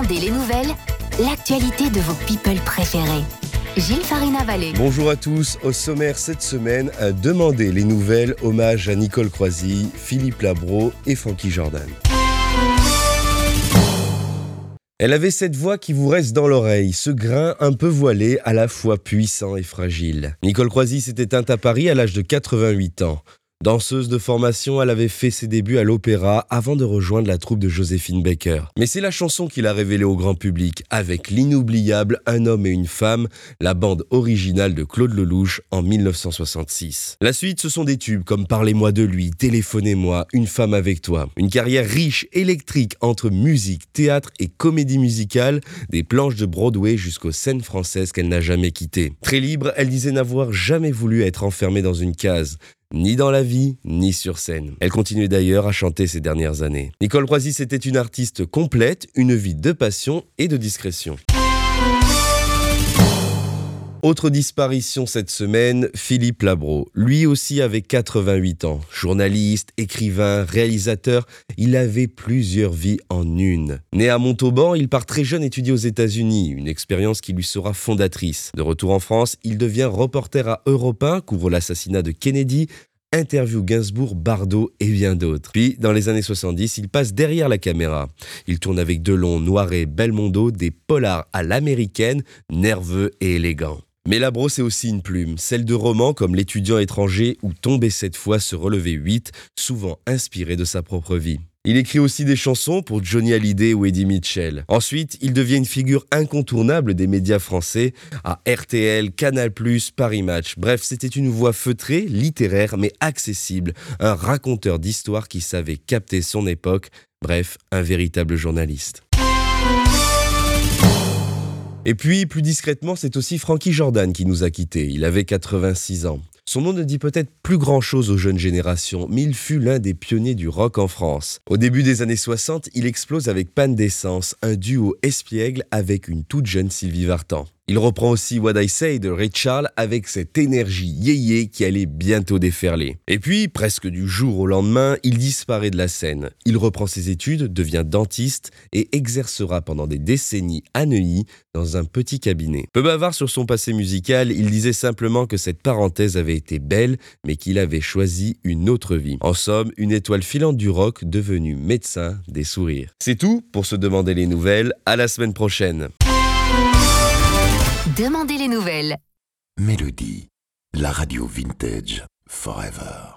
Demandez les nouvelles, l'actualité de vos people préférés. Gilles Farina-Vallée. Bonjour à tous, au sommaire cette semaine, à Demander les nouvelles, hommage à Nicole Croisy, Philippe Labro et Frankie Jordan. Elle avait cette voix qui vous reste dans l'oreille, ce grain un peu voilé, à la fois puissant et fragile. Nicole Croisy s'est éteinte à Paris à l'âge de 88 ans. Danseuse de formation, elle avait fait ses débuts à l'opéra avant de rejoindre la troupe de Joséphine Baker. Mais c'est la chanson qui l'a révélée au grand public, avec l'inoubliable Un homme et une femme, la bande originale de Claude Lelouch en 1966. La suite, ce sont des tubes comme Parlez-moi de lui, Téléphonez-moi, Une femme avec toi. Une carrière riche, électrique, entre musique, théâtre et comédie musicale, des planches de Broadway jusqu'aux scènes françaises qu'elle n'a jamais quittées. Très libre, elle disait n'avoir jamais voulu être enfermée dans une case. Ni dans la vie, ni sur scène. Elle continuait d'ailleurs à chanter ces dernières années. Nicole Croisy, c'était une artiste complète, une vie de passion et de discrétion. Autre disparition cette semaine, Philippe Labro. Lui aussi avait 88 ans. Journaliste, écrivain, réalisateur, il avait plusieurs vies en une. Né à Montauban, il part très jeune étudier aux États-Unis, une expérience qui lui sera fondatrice. De retour en France, il devient reporter à Europe 1, couvre l'assassinat de Kennedy, interview Gainsbourg, Bardot et bien d'autres. Puis, dans les années 70, il passe derrière la caméra. Il tourne avec Delon, Noiret, Belmondo, des polars à l'américaine, nerveux et élégants. Mais Labro, c'est aussi une plume, celle de romans comme L'étudiant étranger ou Tomber 7 fois, se relever 8, souvent inspiré de sa propre vie. Il écrit aussi des chansons pour Johnny Hallyday ou Eddie Mitchell. Ensuite, il devient une figure incontournable des médias français à RTL, Canal+, Paris Match. Bref, c'était une voix feutrée, littéraire, mais accessible. Un raconteur d'histoires qui savait capter son époque. Bref, un véritable journaliste. Et puis, plus discrètement, c'est aussi Frankie Jordan qui nous a quittés. Il avait 86 ans. Son nom ne dit peut-être plus grand-chose aux jeunes générations, mais il fut l'un des pionniers du rock en France. Au début des années 60, il explose avec Panne d'essence, un duo espiègle avec une toute jeune Sylvie Vartan. Il reprend aussi What I Say de Ray Charles avec cette énergie yéyé qui allait bientôt déferler. Et puis, presque du jour au lendemain, il disparaît de la scène. Il reprend ses études, devient dentiste et exercera pendant des décennies à Neuilly dans un petit cabinet. Peu bavard sur son passé musical, il disait simplement que cette parenthèse avait été belle, mais qu'il avait choisi une autre vie. En somme, une étoile filante du rock devenue médecin des sourires. C'est tout pour se demander les nouvelles. À la semaine prochaine. Demandez les nouvelles. Mélodie, la radio vintage forever.